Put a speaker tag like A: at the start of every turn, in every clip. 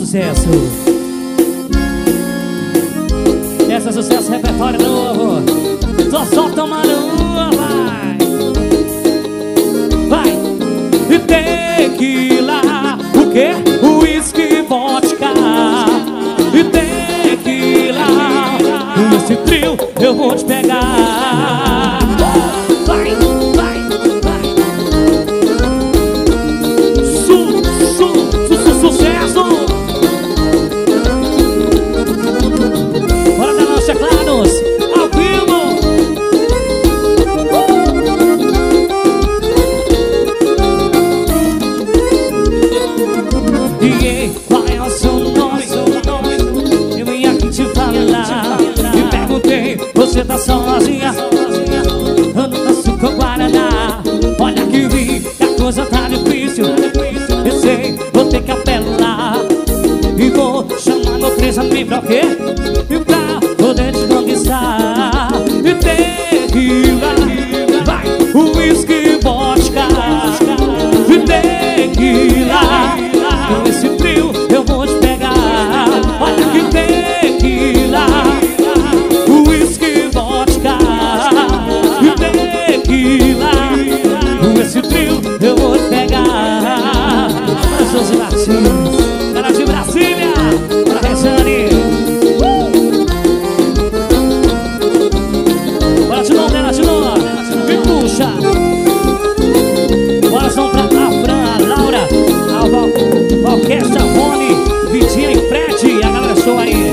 A: sucesso. Esse é sucesso, repertório novo. Só tomando uma, vai. Vai. E tequila, o quê? Whisky, vodka. E tequila, nesse trio eu vou te pegar. Vai, vai, vai. Sucesso. Bora dar nossos teclados ao vivo. E qual é o seu nome? Eu vim aqui te falar. Me perguntei, você tá sozinha? Eu não danço com Guaraná. Olha que vi, que a coisa tá difícil. Eu sei, vou ter que apelar. E vou chamar meu três amigos pra o quê? E pra poder te conquistar. E tequila, vai, whisky, vodka. E tequila, com esse trio eu vou te pegar. Olha que tequila, whisky, vodka. E tequila, com esse trio eu vou te pegar. Para Josi Martins, cara de Brasília, para Rejane. Bora de novo, né, de novo. Me puxa. Bora só pra Fran, a Laura, a orquestra, Rony, Vitinha e Fred, a galera show aí.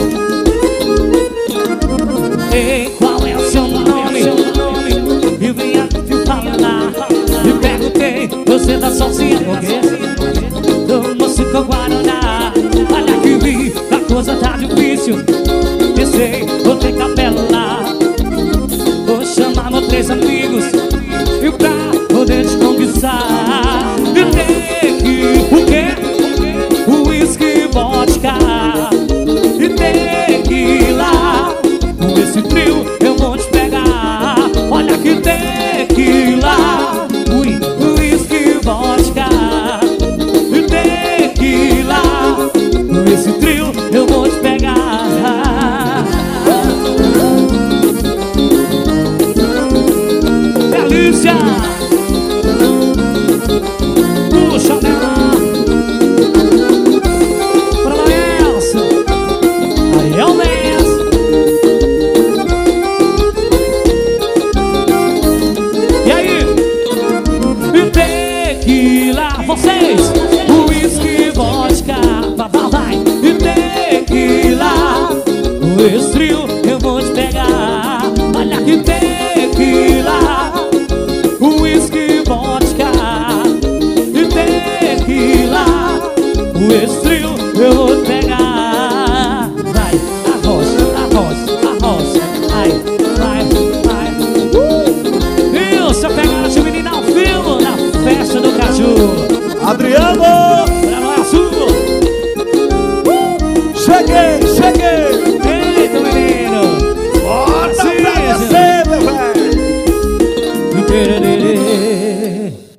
A: Ei, qual é o seu nome? Eu vim aqui te falar. Me perguntei, você tá sozinha por quê? Eu não sei com Guaraná. Olha que vi, a coisa tá difícil. Pensei, vou ter que apelar. Vou chamar meus três amigos e pra poder te conquistar. E tequila, o quê? Whisky, vodka. E tequila, com esse trio eu vou te pegar. Olha que tequila, whisky, vodka. E tequila, com esse trio eu vou te pegar. Delícia! Puxa nela. Pra Laércio. Aí é o Mês. E aí? E tequila, vocês. Whisky, vodka. Vai. E tequila, esse trio eu vou te pegar. Olha que tequila, whisky, vodka. E tequila, esse trio